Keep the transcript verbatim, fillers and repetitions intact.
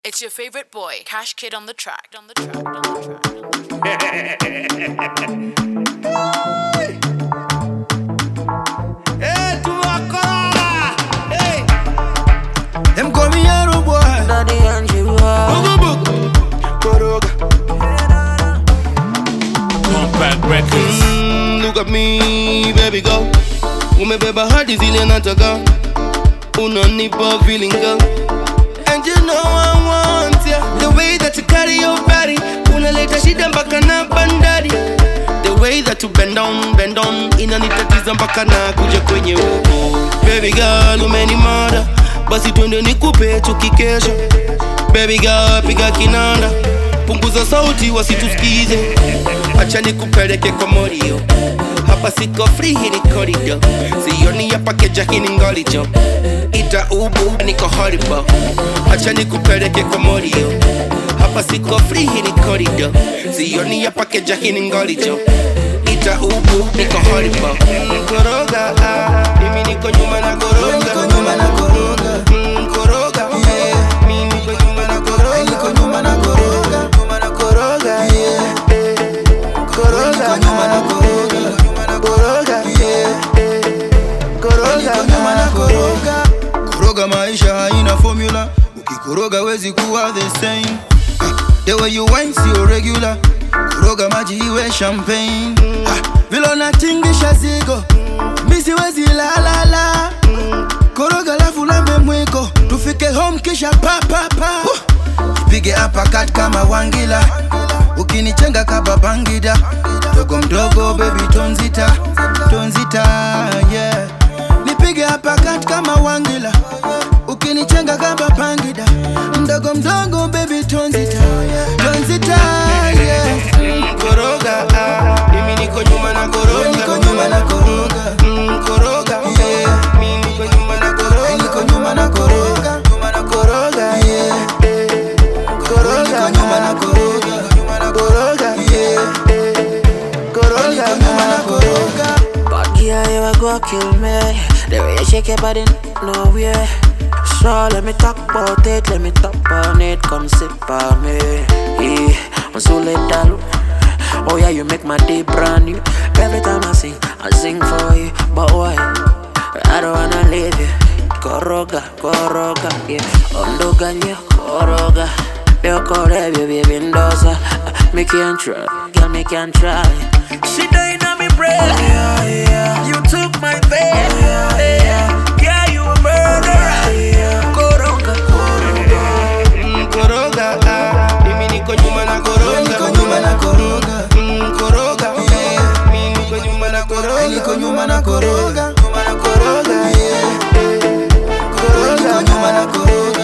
It's your favorite boy, Cash Kid on the track, on the track, on the track. On the Hey, to Akara! Hey! Them call me Yaro boy. Daddy and you are Koroga. Compact Records. Mm, look at me, baby girl. Ume beba hadi zile nataka. Unanipa feeling girl. And you know I want ya. The way that you carry your body, unaleta shida mpaka na bandari. The way that you bend down, bend down, inanitatiza mpaka na kuja kwenye uko. Baby girl, umenimada, basi twende nikupe tukikesha. Baby girl, piga kinanda, punguza sauti wasitusikize. Acha nikupeleke kwa morio, hapa siko free, hii ni corridor. Sioni hapa keja, hii ni ngolijo. Ita ubu, niko horrible. Acha nikupeleke kwa morio, hapa siko free, hii ni corridor. Sioni hapa keja, hii ni ngolijo. Ita ubu, niko horrible. Mm, koroga, ah, mimi niko nyuma na koroga. Niko nyuma na koroga. Mm, koroga, yeah. Mimi niko nyuma na koroga. Niko nyuma na koroga. Nyuma na koroga, yeah. Koroga, nyuma na koroga. Koroga, yeah. Koroga, nyuma na koroga. Koroga maisha haina formula. Ukikoroga wezi kuwa the same. The way you wine sio regular. Koroga maji iwe champagne. Vilo natingisha zigo, misi wezi la la la. Koroga lafu lambe mwiko, tufike home kisha pa pa pa. Ipige uppercut kama wangila, ukinichenga kaba bangida. Dogo mdogo baby tonzita, tonzita yeah. Nipige uppercut kama wangila, ukinichenga kaba bangida. Mdogo mdogo baby tonzita, tonzita yeah. Koroga, ah, mimi niko nyuma na koroga. Niko nyuma na koroga. Mm, koroga, yeah. Mimi niko nyuma na koroga. Niko nyuma na koroga. Nyuma na koroga, yeah. Koroga, Niko nyuma na koroga. nyuma na koroga, yeah. Koroga, Niko nyuma na koroga. But yeah, you a go kill me. The way you shake your body, no way. So let me talk about it, let me talk on it. Come sit by me. Yeah, I'm so late down. Oh yeah, you make my day brand new. Every time I sing, I sing for you. But why? I don't wanna leave you. Koroga, koroga, yeah. Ondoga nye koroga. Yo kore baby bindosa. Me can try, girl me can try. She died on me breath. Yeah, yeah. You took my faith. Yeah, yeah. Yeah, you a murderer. Yeah. Koroga, koroga. Mm, koroga, ah, mimi niko nyuma na koroga. Niko nyuma na koroga. Mm, koroga, yeah. Mimi niko nyuma na koroga. Niko nyuma na koroga. Nyuma na koroga, yeah. Koroga, Niko nyuma na koroga.